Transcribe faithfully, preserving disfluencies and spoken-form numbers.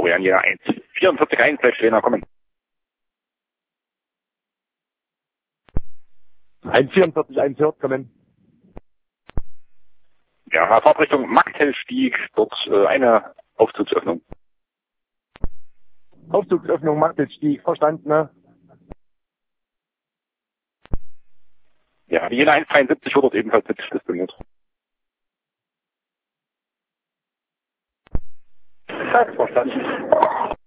werden hier eins vierundvierzig eins, gleich Trainer kommen. eins vierundvierzig eins hört kommen. Ja, Fahrtrichtung Magtelstieg, dort äh, eine Aufzugsöffnung. Aufzugsöffnung Magtelstieg, verstanden, ne? Ja, die Jena eins dreiundsiebzig wird dort ebenfalls mit disponiert. Verstanden.